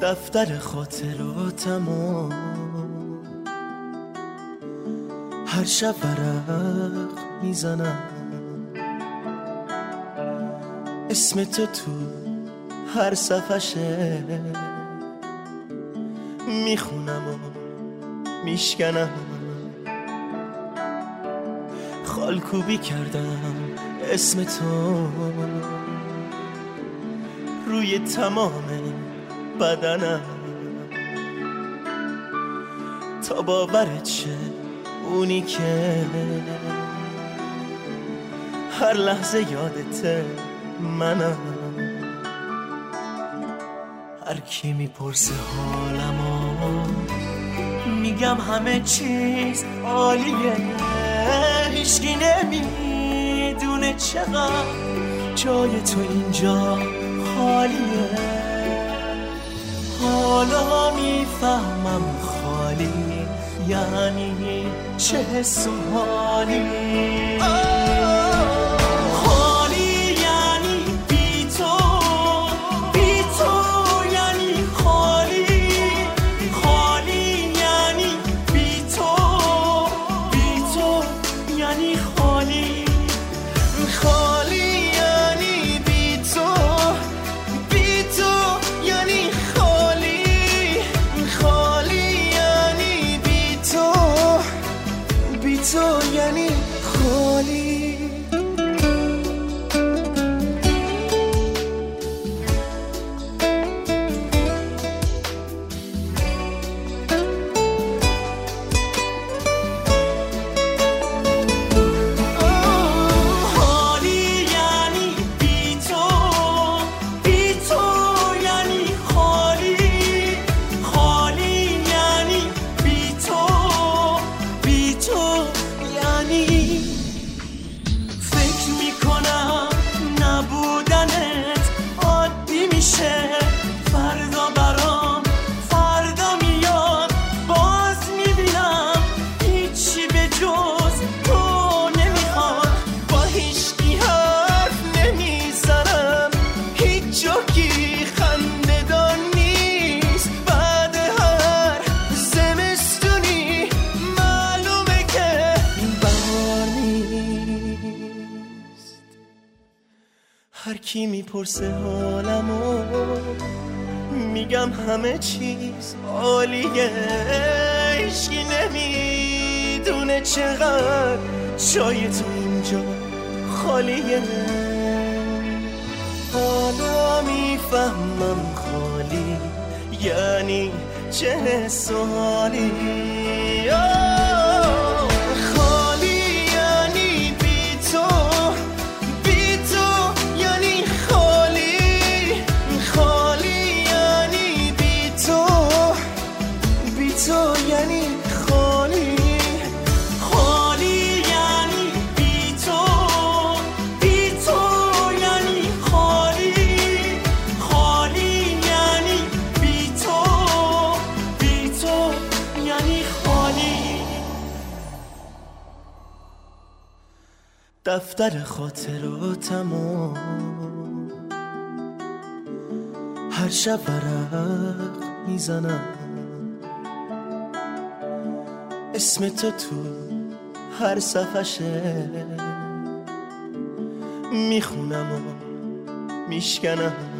دفتر خاطراتمو هر شب ورق میزنم، اسم تو هر صفحشه میخونم و میشکنم، خالکوبی کردم اسم تو روی تمام بدنم تا باورت شه اونی که هر لحظه یادته منم. هر کی میپرسه حالمو میگم همه چیز عالیه، هیچکی نمیدونه چقدر جای تو اینجا خالیه. حالا میفهمم خالی یعنی چه حس و حالی. هر کی میپرسه حالمو میگم همه چیز عالیه، هیچکی نمیدونه چقدر جای تو اینجا خالیه. حالا میفهمم خالی یعنی چه حس و حالی. دفتر خاطراتمو هر شب ورق میزنم، اسم تو هر صفحشه میخونم و میشکنم،